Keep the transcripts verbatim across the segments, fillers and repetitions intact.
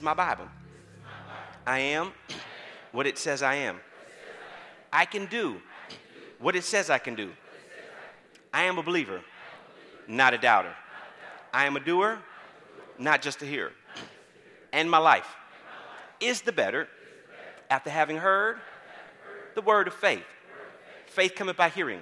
My Bible. I am what it says I am. I can do what it says I can do. I am a believer, not a doubter. I am a doer, not just a hearer. And my life is the better after having heard the word of faith. Faith cometh by hearing,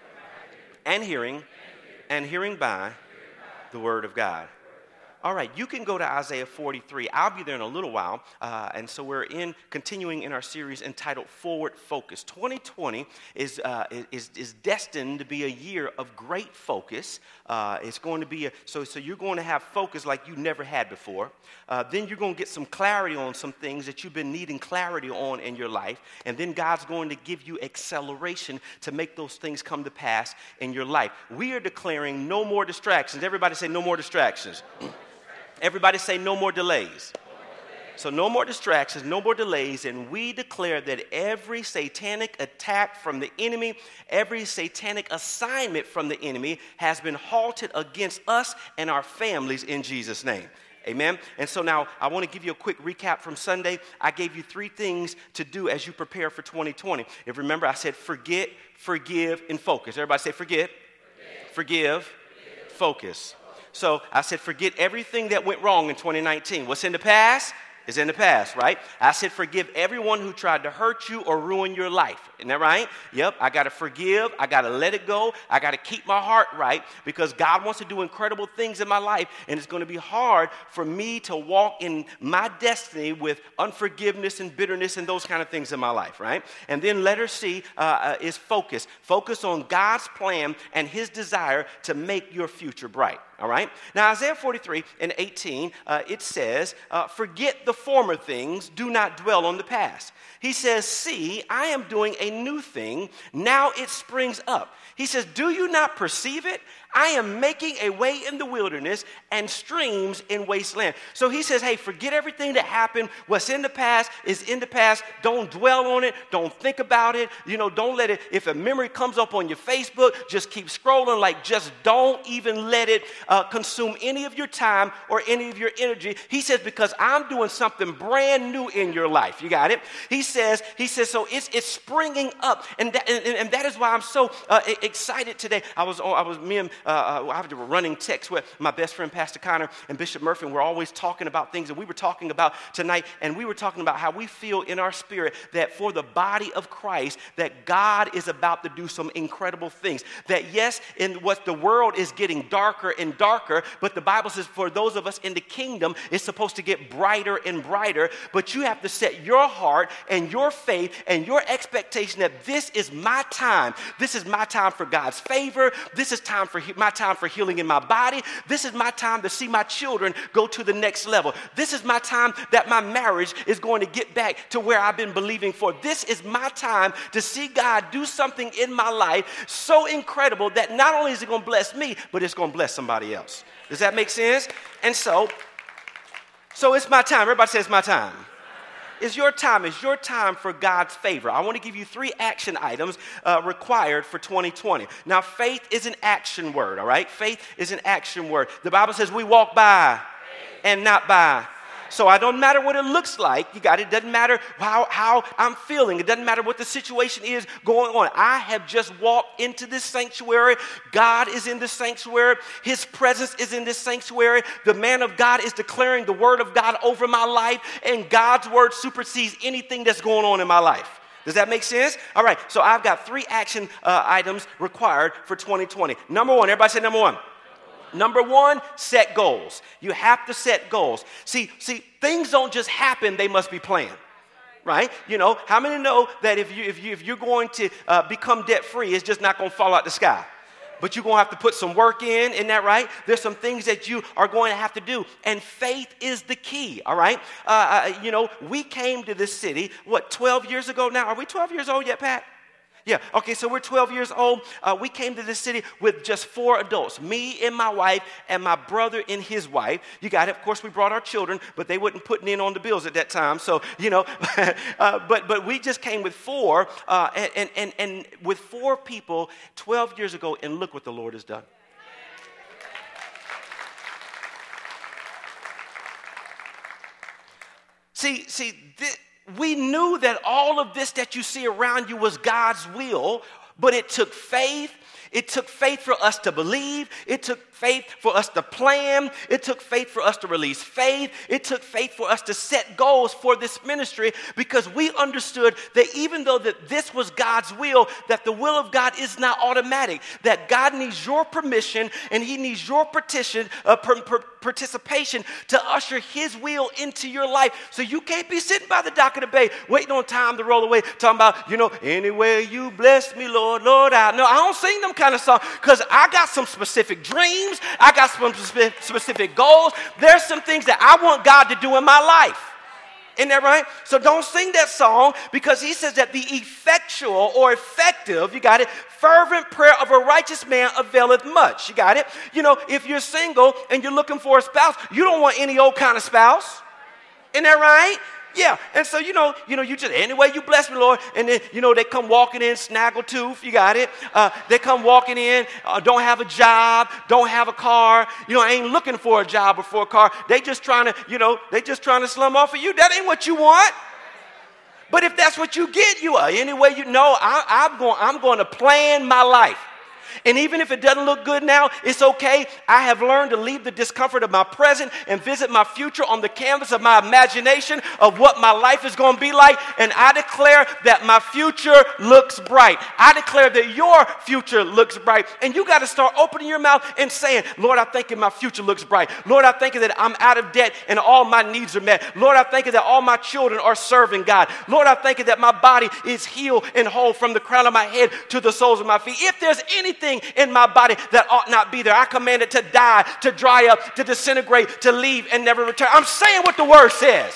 and hearing, and hearing by the word of God. All right, you can go to Isaiah forty-three. I'll be there in a little while. Uh, and so we're in continuing in our series entitled Forward Focus. twenty twenty is, uh, is, is destined to be a year of great focus. Uh, it's going to be, a, so, so you're going to have focus like you never had before. Uh, then you're going to get some clarity on some things that you've been needing clarity on in your life. And then God's going to give you acceleration to make those things come to pass in your life. We are declaring no more distractions. Everybody say no more distractions. Everybody say no more delays. So no more distractions, no more delays, and we declare that every satanic attack from the enemy, every satanic assignment from the enemy has been halted against us and our families in Jesus' name. Amen. And so now I want to give you a quick recap from Sunday. I gave you three things to do as you prepare for twenty twenty. If you remember, I said forget, forgive, and focus. Everybody say forget, forget. forgive, forgive, focus. So I said, forget everything that went wrong in twenty nineteen. What's in the past is in the past, right? I said, forgive everyone who tried to hurt you or ruin your life. Isn't that right? Yep, I got to forgive. I got to let it go. I got to keep my heart right because God wants to do incredible things in my life, and it's going to be hard for me to walk in my destiny with unforgiveness and bitterness and those kind of things in my life, right? And then letter C uh, uh, is focus. Focus on God's plan and his desire to make your future bright. All right. Now, Isaiah forty-three and eighteen, uh, it says, uh, forget the former things, do not dwell on the past. He says, see, I am doing a new thing. Now it springs up. He says, do you not perceive it? I am making a way in the wilderness and streams in wasteland. So he says, hey, forget everything that happened. What's in the past is in the past. Don't dwell on it. Don't think about it. You know, don't let it, if a memory comes up on your Facebook, just keep scrolling. Like, just don't even let it uh, consume any of your time or any of your energy. He says, because I'm doing something brand new in your life. You got it? He says, he says, so it's it's springing up. And that, and, and that is why I'm so uh, excited today. I was, I was, me and Uh, I have a running text with my best friend, Pastor Connor, and Bishop Murphy, and we're always talking about things, and we were talking about tonight, and we were talking about how we feel in our spirit that for the body of Christ, that God is about to do some incredible things. That yes, in what the world is getting darker and darker, but the Bible says for those of us in the kingdom, it's supposed to get brighter and brighter, but you have to set your heart and your faith and your expectation that this is my time. This is my time for God's favor. This is time for he- my time for healing in my body. This is my time to see my children go to the next level. This is my time that my marriage is going to get back to where I've been believing for. This is my time to see God do something in my life so incredible that not only is it going to bless me, but it's going to bless somebody else. Does that make sense? And so, so it's my time. Everybody says it's my time. It's your time. It's your time for God's favor. I want to give you three action items uh, required for twenty twenty. Now, faith is an action word, all right? Faith is an action word. The Bible says we walk by and not by. So I don't matter what it looks like. You got it. It doesn't matter how, how I'm feeling. It doesn't matter what the situation is going on. I have just walked into this sanctuary. God is in this sanctuary. His presence is in this sanctuary. The man of God is declaring the word of God over my life, and God's word supersedes anything that's going on in my life. Does that make sense? All right. So I've got three action uh, items required for twenty twenty. Number one. Everybody say number one. Number one, set goals. You have to set goals. See, see, things don't just happen, they must be planned. Right? You know, how many know that if you if you if you're going to uh, become debt free, it's just not going to fall out the sky. But you're going to have to put some work in, isn't that right? There's some things that you are going to have to do. And faith is the key, all right? Uh, uh, you know, we came to this city, what, twelve years ago now? Are we twelve years old yet, Pat? Yeah, okay, so we're twelve years old. Uh, we came to this city with just four adults, me and my wife and my brother and his wife. You got it. Of course, we brought our children, but they wasn't putting in on the bills at that time. So, you know, uh, but but we just came with four, uh, and, and, and with four people twelve years ago, and look what the Lord has done. See, see, th- we knew that all of this that you see around you was God's will, but it took faith. It took faith for us to believe. It took faith for us to plan. It took faith for us to release faith. It took faith for us to set goals for this ministry, because we understood that even though that this was God's will, that the will of God is not automatic, that God needs your permission and he needs your petition, uh, per, per, participation to usher his will into your life. So you can't be sitting by the dock of the bay waiting on time to roll away, talking about, you know, anyway you bless me, Lord, Lord, I. No, I don't sing them kind of songs, because I got some specific dreams. I got some specific goals. There's some things that I want God to do in my life. Isn't that right? So don't sing that song, because he says that the effectual or effective, you got it, fervent prayer of a righteous man availeth much. You got it? You know, if you're single and you're looking for a spouse, you don't want any old kind of spouse. Isn't that right? Yeah, and so, you know, you know, you just, anyway, you bless me, Lord. And then, you know, they come walking in, snaggletooth, you got it. Uh, they come walking in, uh, don't have a job, don't have a car, you know, ain't looking for a job or for a car. They just trying to, you know, they just trying to slum off of you. That ain't what you want. But if that's what you get, you are. Anyway, you know, I, I'm going, I'm going to plan my life. And even if it doesn't look good now, it's okay. I have learned to leave the discomfort of my present and visit my future on the canvas of my imagination of what my life is going to be like. And I declare that my future looks bright. I declare that your future looks bright. And you got to start opening your mouth and saying, Lord, I thank you my future looks bright. Lord, I thank you that I'm out of debt and all my needs are met. Lord, I thank you that all my children are serving God. Lord, I thank you that my body is healed and whole from the crown of my head to the soles of my feet. If there's anything in my body that ought not be there, I command it to die, to dry up, to disintegrate, to leave and never return. I'm saying what the word says.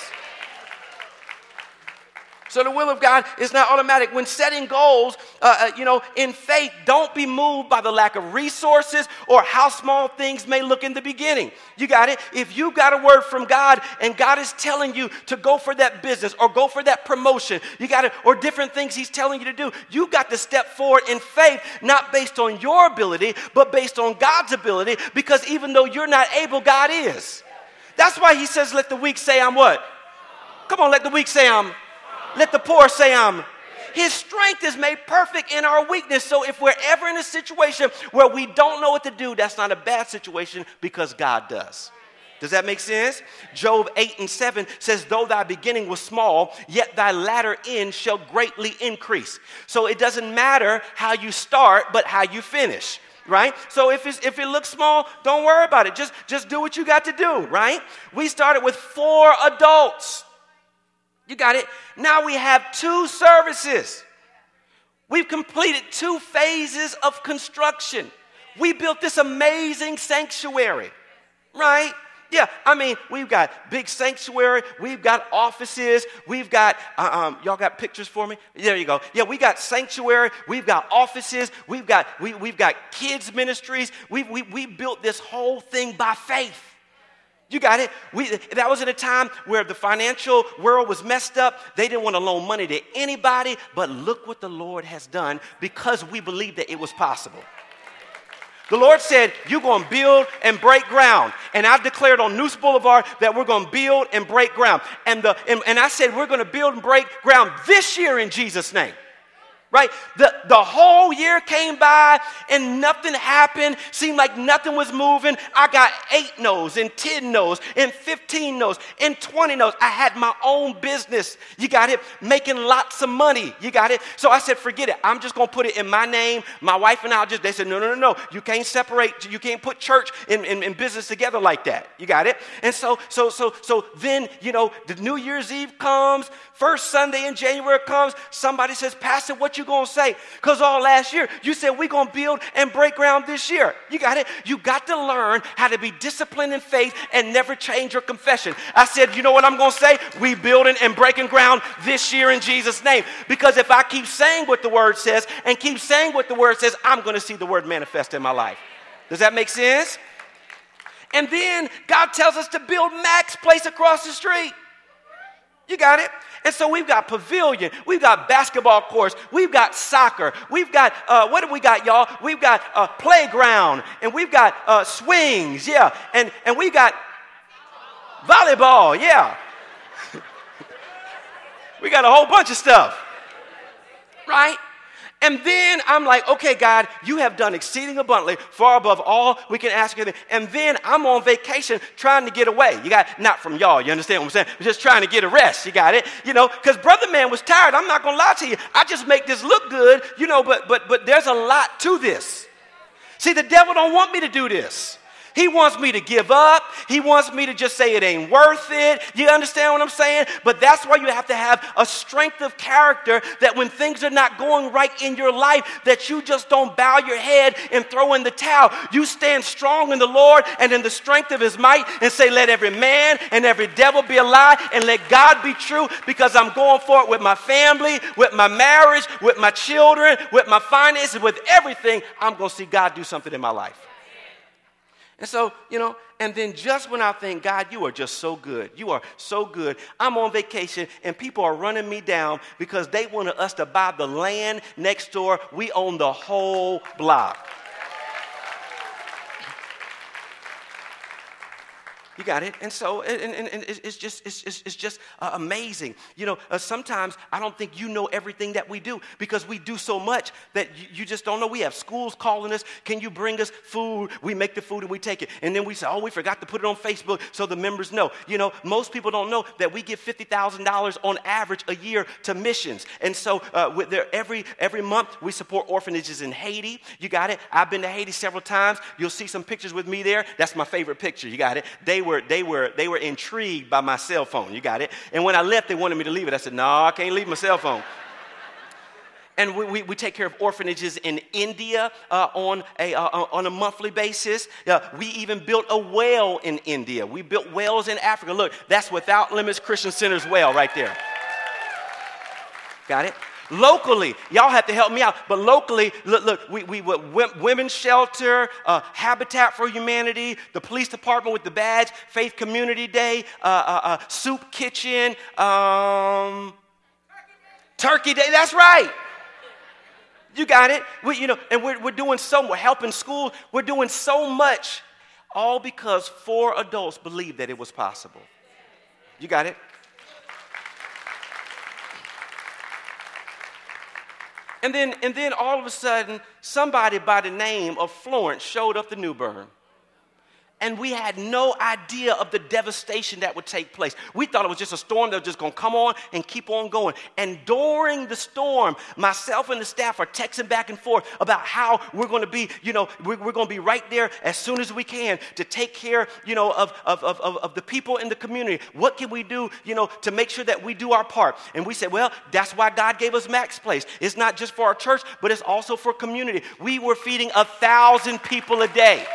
So the will of God is not automatic. When setting goals, uh, uh, you know, in faith, don't be moved by the lack of resources or how small things may look in the beginning. You got it? If you got a word from God and God is telling you to go for that business or go for that promotion, you got it, or different things he's telling you to do, you got to step forward in faith, not based on your ability, but based on God's ability, because even though you're not able, God is. That's why he says, let the weak say I'm what? Come on, let the weak say I'm. Let the poor say I'm. His strength is made perfect in our weakness. So if we're ever in a situation where we don't know what to do, that's not a bad situation, because God does. Does that make sense? Job eight and seven says, though thy beginning was small, yet thy latter end shall greatly increase. So it doesn't matter how you start, but how you finish. Right? So if, it's, if it looks small, don't worry about it. Just, just do what you got to do, right? We started with four adults. You got it? Now we have two services. We've completed two phases of construction. We built this amazing sanctuary, right? Yeah, I mean, we've got big sanctuary. We've got offices. We've got, uh, um, y'all got pictures for me? There you go. Yeah, we got sanctuary. We've got offices. We've got, we, we've got kids ministries. We, we, we built this whole thing by faith. You got it? We, that was at a time where the financial world was messed up. They didn't want to loan money to anybody, but look what the Lord has done, because we believed that it was possible. The Lord said, you're going to build and break ground. And I've declared on Noose Boulevard that we're going to build and break ground. And, the, and, and I said, we're going to build and break ground this year in Jesus' name. Right? The, the whole year came by and nothing happened. Seemed like nothing was moving. I got eight no's and ten no's and fifteen no's and twenty no's. I had my own business. You got it? Making lots of money. You got it? So I said, forget it. I'm just going to put it in my name. My wife and I just, they said, no, no, no, no. You can't separate. You can't put church and, and, and business together like that. You got it? And so, so, so, so then, you know, the New Year's Eve comes. First Sunday in January comes. Somebody says, Pastor, what you going to say? Because all last year you said we're going to build and break ground this year. You got it? You got to learn how to be disciplined in faith and never change your confession. I said, you know what I'm going to say? We building and breaking ground this year in Jesus' name. Because if I keep saying what the word says and keep saying what the word says, I'm going to see the word manifest in my life. Does that make sense? And then God tells us to build Max Place across the street. You got it? And so we've got pavilion, we've got basketball courts, we've got soccer, we've got, uh, what do we got, y'all? We've got a uh, playground, and we've got uh, swings, yeah, and, and we got volleyball, yeah. We got a whole bunch of stuff. Right? And then I'm like, okay, God, you have done exceeding abundantly, far above all we can ask you. And then I'm on vacation trying to get away. You got, not from y'all, you understand what I'm saying? I'm just trying to get a rest. You got it? You know, because Brother Man was tired. I'm not going to lie to you. I just make this look good, you know, but but but there's a lot to this. See, the devil don't want me to do this. He wants me to give up. He wants me to just say it ain't worth it. You understand what I'm saying? But that's why you have to have a strength of character that when things are not going right in your life, that you just don't bow your head and throw in the towel. You stand strong in the Lord and in the strength of his might and say, let every man and every devil be a lie and let God be true, because I'm going for it with my family, with my marriage, with my children, with my finances, with everything. I'm going to see God do something in my life. And so, you know, and then just when I think, God, you are just so good. You are so good. I'm on vacation and people are running me down because they wanted us to buy the land next door. We own the whole block. You got it? And so and, and, and it's just it's, it's, it's just uh, amazing. You know, uh, sometimes I don't think you know everything that we do because we do so much that you, you just don't know. We have schools calling us, can you bring us food? We make the food and we take it. And then we say, oh, we forgot to put it on Facebook so the members know. You know, most people don't know that we give fifty thousand dollars on average a year to missions. And so uh, with there, every, every month we support orphanages in Haiti. You got it? I've been to Haiti several times. You'll see some pictures with me there. That's my favorite picture. You got it? They Were, they were they were intrigued by my cell phone. You got it? And when I left, they wanted me to leave it. I said, no, I can't leave my cell phone. And we, we, we take care of orphanages in India uh, on, a, uh, on a monthly basis. Uh, we even built a well in India. We built wells in Africa. Look, that's Without Limits Christian Center's well right there. Got it? Locally, y'all have to help me out, but locally, look, look we, we women's shelter, uh, Habitat for Humanity, the police department with the badge, Faith Community Day, uh, uh, uh, Soup Kitchen, um, Turkey Day, that's right. You got it. We, you know, and we're, we're doing so, we're helping schools, we're doing so much, all because four adults believed that it was possible. You got it? And then, and then all of a sudden, somebody by the name of Florence showed up to New Bern. And we had no idea of the devastation that would take place. We thought it was just a storm that was just going to come on and keep on going. And during the storm, myself and the staff are texting back and forth about how we're going to be, you know, we're, we're going to be right there as soon as we can to take care, you know, of, of, of, of the people in the community. What can we do, you know, to make sure that we do our part? And we said, well, that's why God gave us Max Place. It's not just for our church, but it's also for community. We were feeding a thousand people a day.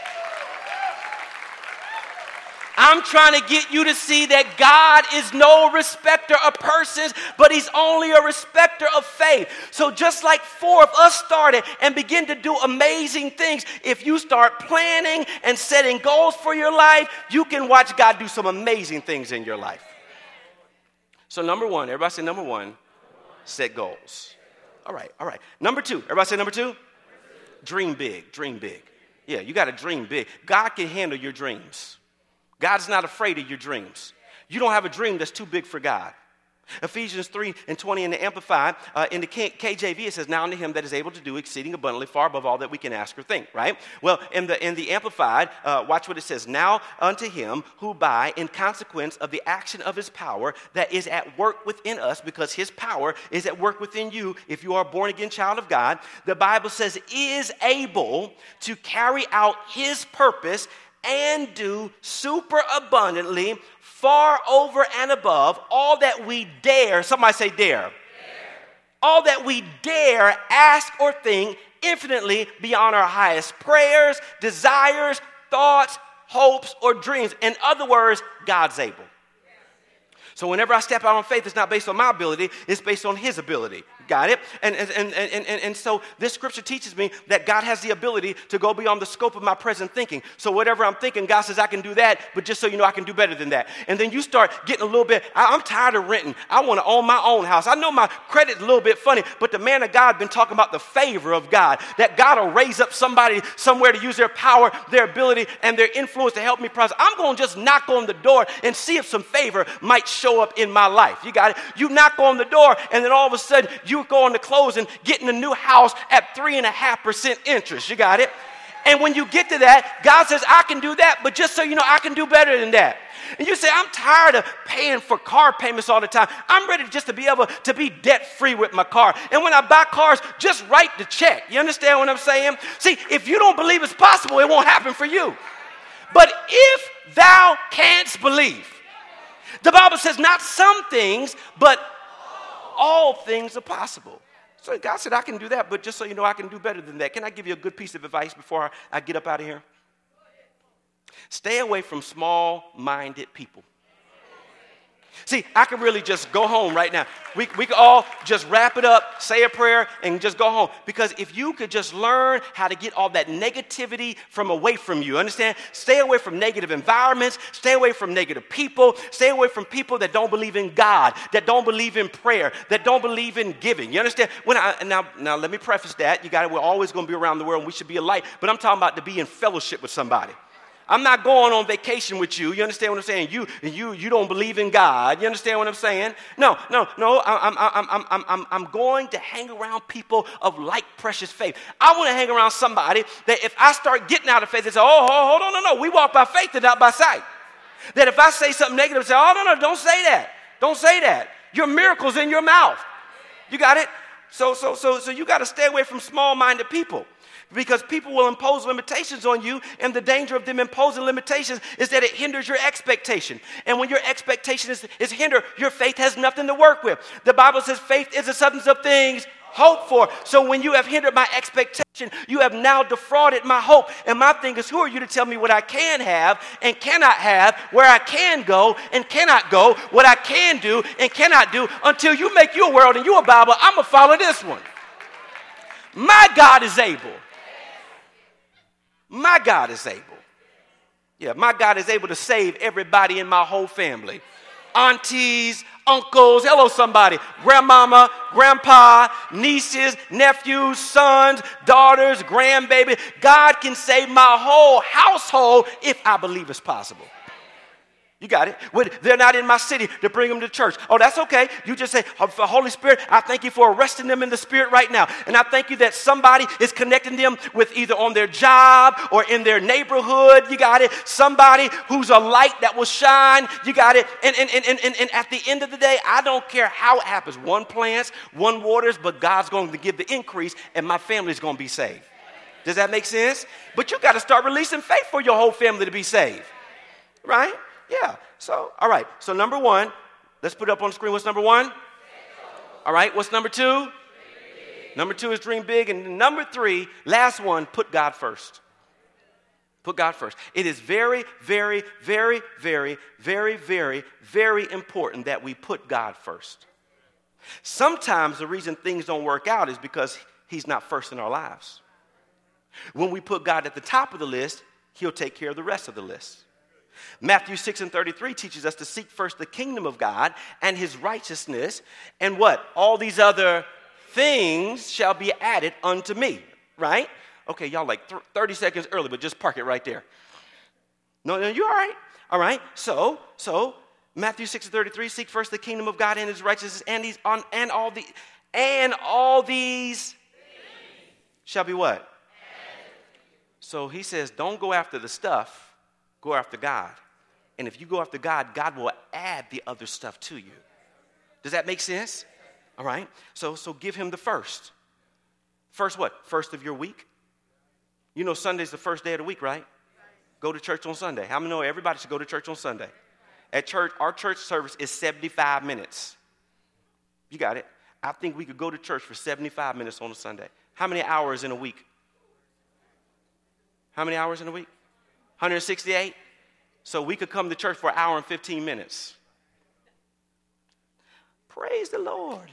I'm trying to get you to see that God is no respecter of persons, but he's only a respecter of faith. So just like four of us started and begin to do amazing things, if you start planning and setting goals for your life, you can watch God do some amazing things in your life. So number one, everybody say number one, set goals. All right, all right. Number two, everybody say number two, dream big, dream big. Yeah, you got to dream big. God can handle your dreams. God's not afraid of your dreams. You don't have a dream that's too big for God. Ephesians three and twenty in the Amplified, uh, in the K- KJV, it says, now unto him that is able to do exceeding abundantly, far above all that we can ask or think, right? Well, in the in the Amplified, uh, watch what it says. Now unto him who by, in consequence of the action of his power that is at work within us, because his power is at work within you if you are a born-again child of God, the Bible says, is able to carry out his purpose and do super abundantly, far over and above all that we dare, somebody say dare, dare. All that we dare ask or think, infinitely beyond our highest prayers, desires, thoughts, hopes, or dreams. In other words, God's able. So whenever I step out on faith, it's not based on my ability, it's based on his ability. Got it? And, and, and, and, and, and so this scripture teaches me that God has the ability to go beyond the scope of my present thinking. So whatever I'm thinking, God says I can do that, but just so you know, I can do better than that. And then you start getting a little bit, I, I'm tired of renting. I want to own my own house. I know my credit's a little bit funny, but the man of God been talking about the favor of God, that God will raise up somebody somewhere to use their power, their ability, and their influence to help me prosper. I'm going to just knock on the door and see if some favor might show show up in my life. You got it? You knock on the door, and then all of a sudden, you go on to closing, getting a new house at three and a half percent interest. You got it? And when you get to that, God says, I can do that, but just so you know, I can do better than that. And you say, I'm tired of paying for car payments all the time. I'm ready just to be able to be debt-free with my car. And when I buy cars, just write the check. You understand what I'm saying? See, if you don't believe it's possible, it won't happen for you. But if thou canst believe, the Bible says not some things, but all things are possible. So God said, I can do that, but just so you know, I can do better than that. Can I give you a good piece of advice before I get up out of here? Stay away from small-minded people. See, I can really just go home right now. We, we could all just wrap it up, say a prayer, and just go home. Because if you could just learn how to get all that negativity from away from you, understand? Stay away from negative environments. Stay away from negative people. Stay away from people that don't believe in God, that don't believe in prayer, that don't believe in giving. You understand? When I, now, now, let me preface that. You got it. We're always going to be around the world, and we should be a light. But I'm talking about to be in fellowship with somebody. I'm not going on vacation with you. You understand what I'm saying? You, you, you don't believe in God. You understand what I'm saying? No, no, no. I'm, I'm, I'm, I'm, I'm, I'm going to hang around people of like precious faith. I want to hang around somebody that if I start getting out of faith, they say, oh, hold on, no, no. We walk by faith and not by sight. That if I say something negative, say, oh, no, no, don't say that. Don't say that. Your miracle's in your mouth. You got it? So, so, so, so you got to stay away from small-minded people. Because people will impose limitations on you, and the danger of them imposing limitations is that it hinders your expectation. And when your expectation is, is hindered, your faith has nothing to work with. The Bible says faith is the substance of things hoped for. So when you have hindered my expectation, you have now defrauded my hope. And my thing is, who are you to tell me what I can have and cannot have, where I can go and cannot go, what I can do and cannot do, until you make your world and your Bible, I'm going to follow this one. My God is able. My God is able. Yeah, my God is able to save everybody in my whole family. Aunties, uncles, hello somebody, grandmama, grandpa, nieces, nephews, sons, daughters, grandbaby. God can save my whole household if I believe it's possible. You got it. When they're not in my city to bring them to church. Oh, that's okay. You just say, Holy Spirit, I thank you for arresting them in the spirit right now. And I thank you that somebody is connecting them with either on their job or in their neighborhood. You got it. Somebody who's a light that will shine. You got it. And, and, and, and, and at the end of the day, I don't care how it happens. One plants, one waters, but God's going to give the increase and my family's going to be saved. Does that make sense? But you got to start releasing faith for your whole family to be saved. Right? Yeah, so, all right. So number one, let's put it up on the screen. What's number one? All right, what's number two? Number two is dream big. And number three, last one, put God first. Put God first. It is very, very, very, very, very, very, very important that we put God first. Sometimes the reason things don't work out is because he's not first in our lives. When we put God at the top of the list, he'll take care of the rest of the list. Matthew six and thirty-three teaches us to seek first the kingdom of God and his righteousness, and what? All these other things shall be added unto me, right? Okay, y'all like th- thirty seconds early, but just park it right there. No, no, you're all right. All right, so, so, Matthew six and thirty-three, seek first the kingdom of God and his righteousness, and these on and all the and all these shall be what? So he says, don't go after the stuff. Go after God. And if you go after God, God will add the other stuff to you. Does that make sense? All right. So, so give him the first. First what? First of your week. You know Sunday's the first day of the week, right? Go to church on Sunday. How many know everybody should go to church on Sunday? At church, our church service is seventy-five minutes. You got it. I think we could go to church for seventy-five minutes on a Sunday. How many hours in a week? How many hours in a week? one hundred sixty-eight? So we could come to church for an hour and fifteen minutes. Praise the Lord.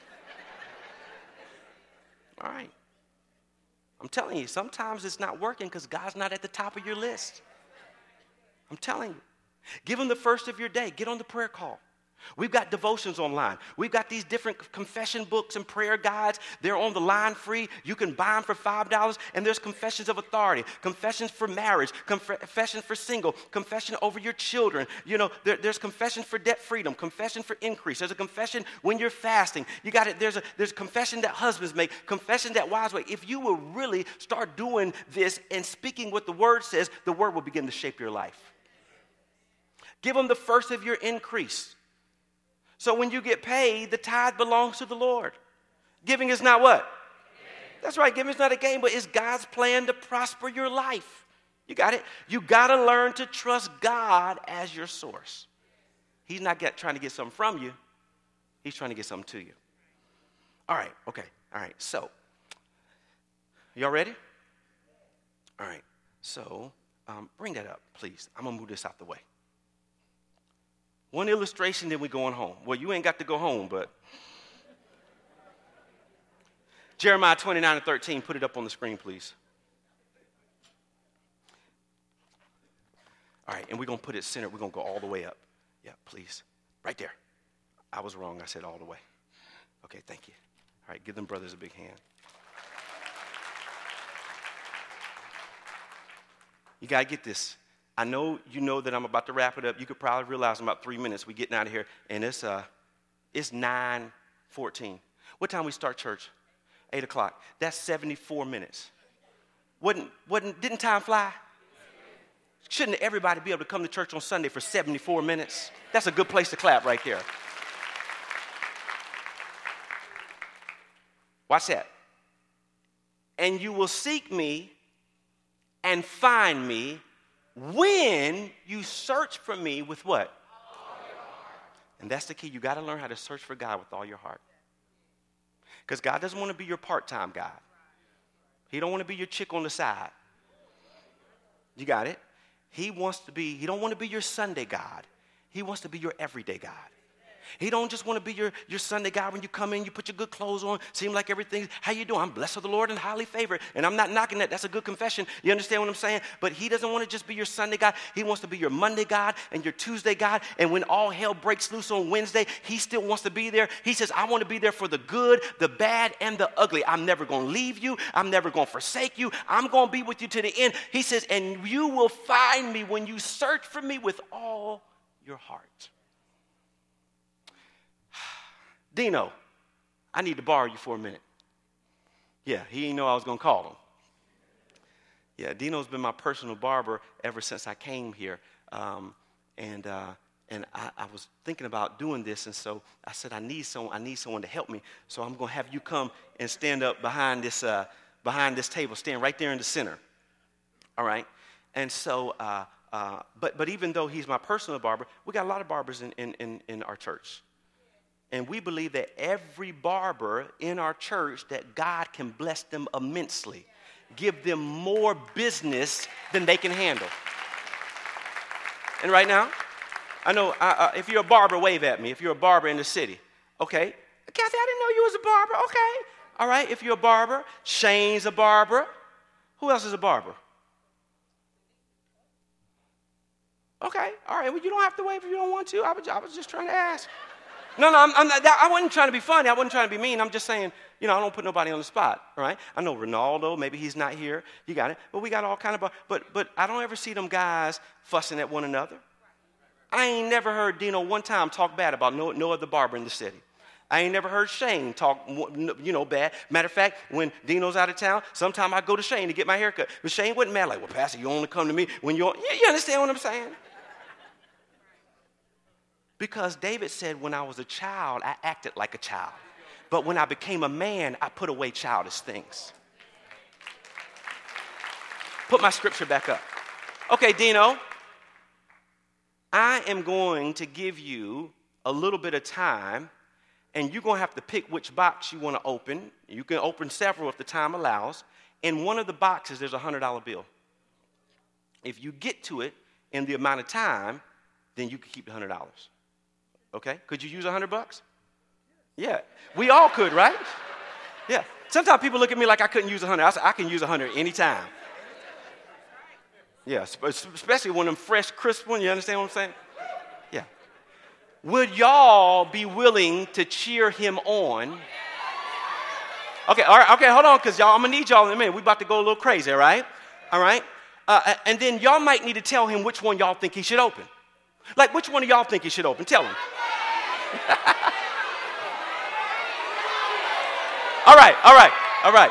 All right. I'm telling you, sometimes it's not working because God's not at the top of your list. I'm telling you. Give him the first of your day. Get on the prayer call. We've got devotions online. We've got these different confession books and prayer guides. They're on the line free. You can buy them for five dollars. And there's confessions of authority, confessions for marriage, confession for single, confession over your children. You know, there, there's confession for debt freedom, confession for increase. There's a confession when you're fasting. You got it. There's a there's a confession that husbands make, confession that wives make. If you will really start doing this and speaking what the word says, the word will begin to shape your life. Give them the first of your increase. So when you get paid, the tithe belongs to the Lord. Giving is not what? That's right. Giving is not a game, but it's God's plan to prosper your life. You got it? You got to learn to trust God as your source. He's not get, trying to get something from you. He's trying to get something to you. All right. Okay. All right. So, y'all ready? All right. So, um, bring that up, please. I'm going to move this out the way. One illustration, then we're going home. Well, you ain't got to go home, but Jeremiah twenty-nine and thirteen, put it up on the screen, please. All right, and we're going to put it centered. We're going to go all the way up. Yeah, please. Right there. I was wrong. I said all the way. Okay, thank you. All right, give them brothers a big hand. You got to get this. I know you know that I'm about to wrap it up. You could probably realize in about three minutes we're getting out of here, and it's uh, it's nine fourteen. What time we start church? Eight o'clock. That's seventy-four minutes. Wasn't wasn't didn't time fly? Shouldn't everybody be able to come to church on Sunday for seventy-four minutes? That's a good place to clap right there. Watch that. And you will seek me and find me when you search for me with what? And that's the key. You got to learn how to search for God with all your heart. Because God doesn't want to be your part-time God. He don't want to be your chick on the side. You got it? He wants to be, he don't want to be your Sunday God. He wants to be your everyday God. He don't just want to be your, your Sunday God when you come in, you put your good clothes on, seem like everything, how you doing? I'm blessed of the Lord and highly favored. And I'm not knocking that. That's a good confession. You understand what I'm saying? But he doesn't want to just be your Sunday God. He wants to be your Monday God and your Tuesday God. And when all hell breaks loose on Wednesday, he still wants to be there. He says, I want to be there for the good, the bad, and the ugly. I'm never going to leave you. I'm never going to forsake you. I'm going to be with you to the end. He says, and you will find me when you search for me with all your heart. Dino, I need to borrow you for a minute. Yeah, he didn't know I was going to call him. Yeah, Dino's been my personal barber ever since I came here. Um, and uh, and I, I was thinking about doing this, and so I said, I need someone, I need someone to help me. So I'm going to have you come and stand up behind this, uh, behind this table, stand right there in the center. All right? And so, uh, uh, but but even though he's my personal barber, we got a lot of barbers in, in, in, in our church. And we believe that every barber in our church, that God can bless them immensely, give them more business than they can handle. And right now, I know uh, uh, if you're a barber, wave at me. If you're a barber in the city, okay. Kathy, I didn't know you was a barber. Okay. All right. If you're a barber, Shane's a barber. Who else is a barber? Okay. All right. Well, you don't have to wave if you don't want to. I was, I was just trying to ask. No, no, I'm, I'm not, I wasn't trying to be funny. I wasn't trying to be mean. I'm just saying, you know, I don't put nobody on the spot, all right? I know Ronaldo, maybe he's not here. You got it. But we got all kind of, but but I don't ever see them guys fussing at one another. I ain't never heard Dino one time talk bad about no, no other barber in the city. I ain't never heard Shane talk, you know, bad. Matter of fact, when Dino's out of town, sometimes I go to Shane to get my haircut. But Shane wasn't mad like, well, Pastor, you only come to me when you're, you, you understand what I'm saying? Because David said, when I was a child, I acted like a child. But when I became a man, I put away childish things. Put my scripture back up. Okay, Dino, I am going to give you a little bit of time, and you're going to have to pick which box you want to open. You can open several if the time allows. In one of the boxes, there's a one hundred dollar bill. If you get to it in the amount of time, then you can keep the one hundred dollars. Okay? Could you use a hundred bucks? Yeah. We all could, right? Yeah. Sometimes people look at me like I couldn't use a hundred. I say, I can use a hundred anytime. Yeah. Especially when them fresh, crisp ones. You understand what I'm saying? Yeah. would y'all be willing to cheer him on? Okay, all right, okay, hold on, because y'all, I'm going to need y'all in a minute. We're about to go a little crazy, all right? All right? Uh, and then y'all might need to tell him which one y'all think he should open. Like, which one of y'all think he should open? Tell him. all right, all right, all right.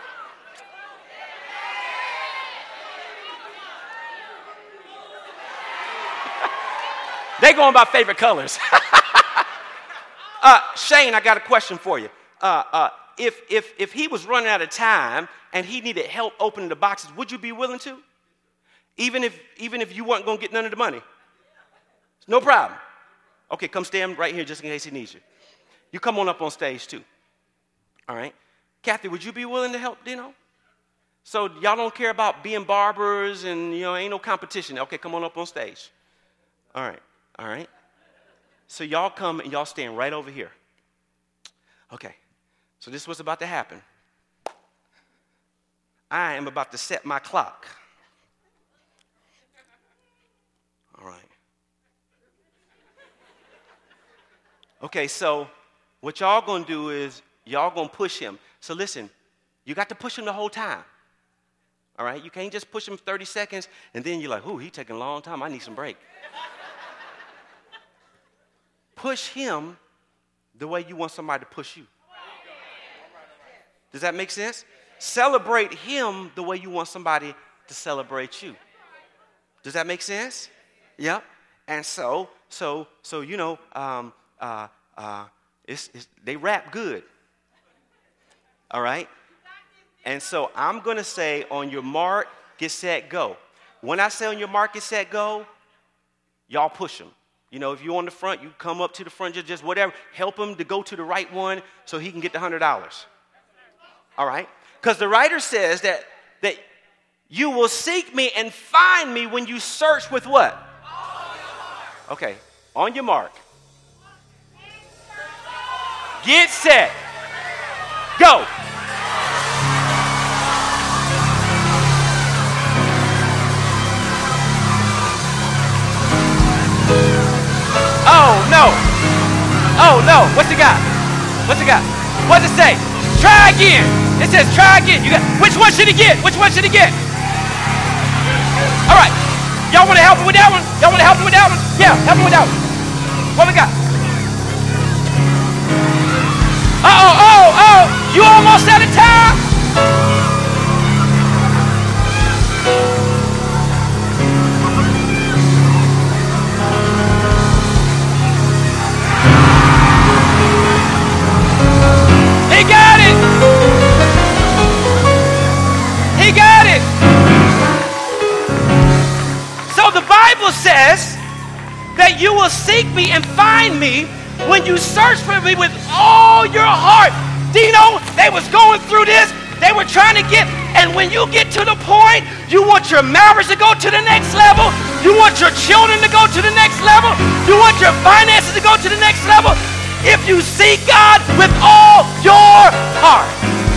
They going by favorite colors. uh, Shane, I got a question for you. Uh, uh, if, if, if he was running out of time and he needed help opening the boxes, would you be willing to? Even if, even if you weren't going to get none of the money? No problem. Okay, come stand right here just in case he needs you. You come on up on stage too. All right. Kathy, would you be willing to help Dino? So y'all don't care about being barbers and, you know, ain't no competition. Okay, come on up on stage. All right. All right. So y'all come and y'all stand right over here. Okay. So this is what's about to happen. I am about to set my clock. All right. Okay, so what y'all gonna do is y'all gonna push him. So listen, you got to push him the whole time. All right? You can't just push him thirty seconds and then you're like, ooh, he's taking a long time. I need some break. Push him the way you want somebody to push you. Does that make sense? Celebrate him the way you want somebody to celebrate you. Does that make sense? Yep. And so, so, so you know, um, uh, uh, it's, it's, they rap good. All right? And so I'm going to say on your mark, get set, go. When I say on your mark, get set, go, y'all push them. You know, if you're on the front, you come up to the front, just, just whatever. Help him to go to the right one so he can get the one hundred dollars. All right? Because the writer says that, that you will seek me and find me when you search with what? Okay, on your mark. Get set. Go. Oh, no. Oh, no. What's it got? What's it got? What's it say? Try again. It says try again. You got. Which one should he get? Which one should he get? All right. Y'all want to help him with that one? Y'all want to help him with that one? Yeah, help him with that one. What we got? Uh-oh, oh, oh. You almost out of time? He got it. He got it. So the Bible says that you will seek me and find me when you search for me with all your heart. Dino, they was going through this. They were trying to get, and when you get to the point, you want your marriage to go to the next level. You want your children to go to the next level. You want your finances to go to the next level. If you seek God with all your heart.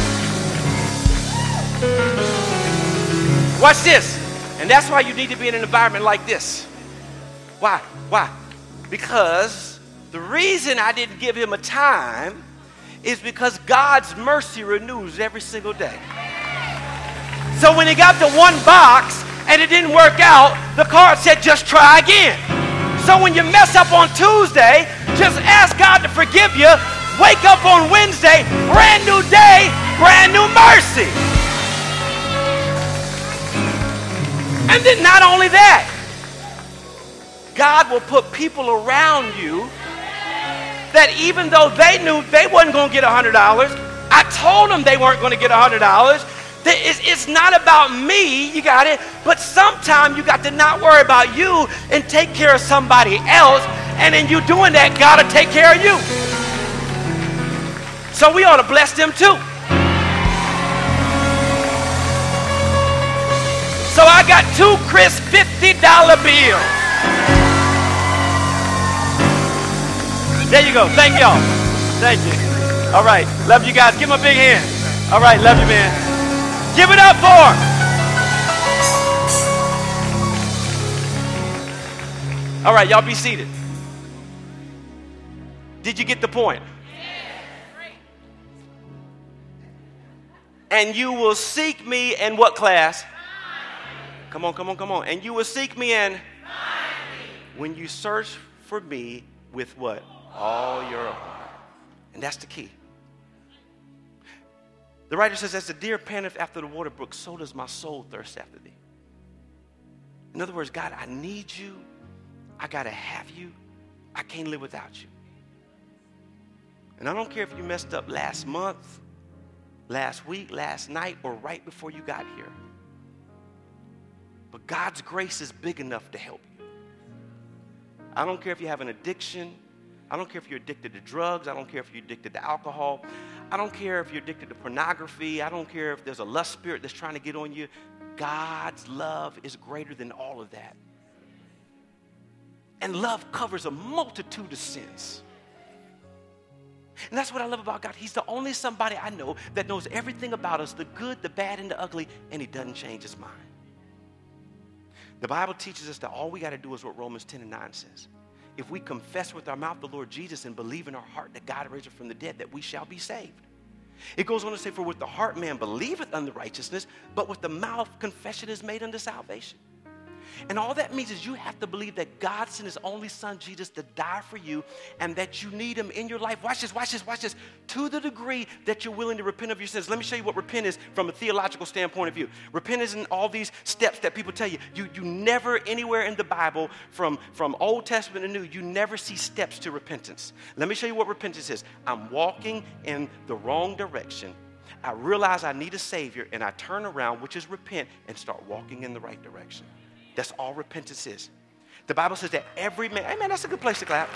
Watch this. And that's why you need to be in an environment like this. Why? Why? Because the reason I didn't give him a time is because God's mercy renews every single day. So when he got to one box and it didn't work out, the card said just try again. So when you mess up on Tuesday, just ask God to forgive you. Wake up on Wednesday, brand new day, brand new mercy. And then not only that, God will put people around you that even though they knew they wasn't going to get one hundred dollars, I told them they weren't going to get one hundred dollars. It's, it's not about me, you got it, but sometimes you got to not worry about you and take care of somebody else, and in you doing that, God will take care of you. So we ought to bless them too. So I got two crisp fifty dollar bills. There you go. Thank y'all. Thank you. All right. Love you guys. Give them a big hand. All right. Love you, man. Give it up for him. All right. Y'all be seated. Did you get the point? And you will seek me in what class? Come on, come on, come on. And you will seek me in when you search for me with what? All your heart. And that's the key. The writer says, as the deer panteth after the water brook, so does my soul thirst after thee. In other words, God, I need you. I got to have you. I can't live without you. And I don't care if you messed up last month, last week, last night, or right before you got here. But God's grace is big enough to help you. I don't care if you have an addiction. I don't care if you're addicted to drugs. I don't care if you're addicted to alcohol. I don't care if you're addicted to pornography. I don't care if there's a lust spirit that's trying to get on you. God's love is greater than all of that. And love covers a multitude of sins. And that's what I love about God. He's the only somebody I know that knows everything about us, the good, the bad, and the ugly, and he doesn't change his mind. The Bible teaches us that all we got to do is what Romans ten and nine says. If we confess with our mouth the Lord Jesus and believe in our heart that God raised him from the dead, that we shall be saved. It goes on to say, for with the heart man believeth unto righteousness, but with the mouth confession is made unto salvation. And all that means is you have to believe that God sent his only son, Jesus, to die for you and that you need him in your life. Watch this, watch this, watch this. To the degree that you're willing to repent of your sins. Let me show you what repent is from a theological standpoint of view. Repent is in all these steps that people tell you. You, you never, anywhere in the Bible, from, from Old Testament to New, you never see steps to repentance. Let me show you what repentance is. I'm walking in the wrong direction. I realize I need a Savior, and I turn around, which is repent, and start walking in the right direction. That's all repentance is. The Bible says that every man, amen, that's a good place to clap.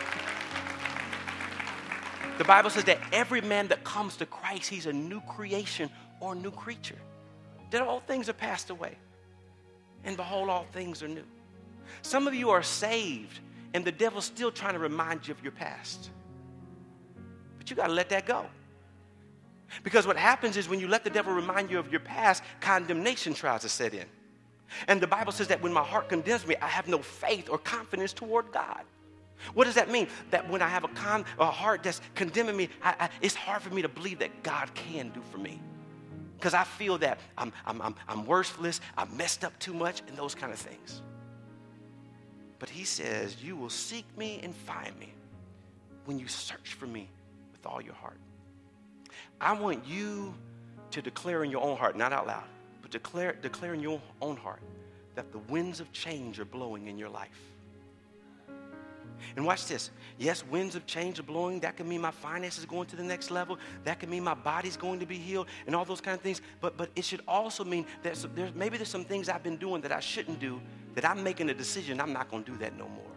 The Bible says that every man that comes to Christ, he's a new creation or a new creature. That all things are passed away. And behold, all things are new. Some of you are saved, and the devil's still trying to remind you of your past. But you got to let that go. Because what happens is when you let the devil remind you of your past, condemnation tries to set in. And the Bible says that when my heart condemns me, I have no faith or confidence toward God. What does that mean? That when I have a, con, a heart that's condemning me, I, I, it's hard for me to believe that God can do for me. Because I feel that I'm, I'm, I'm, I'm worthless, I've messed up too much, and those kind of things. But he says, you will seek me and find me when you search for me with all your heart. I want you to declare in your own heart, not out loud, but declare, declare in your own heart that the winds of change are blowing in your life. And watch this. Yes, winds of change are blowing. That can mean my finances going to the next level. That can mean my body's going to be healed and all those kind of things. But but it should also mean that so there's, maybe there's some things I've been doing that I shouldn't do, that I'm making a decision I'm not going to do that no more.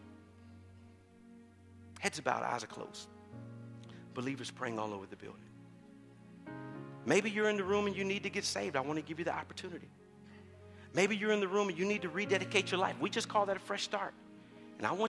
Heads bowed, eyes are closed. Believers praying all over the building. Maybe you're in the room and you need to get saved. I want to give you the opportunity. Maybe you're in the room and you need to rededicate your life. We just call that a fresh start. And I want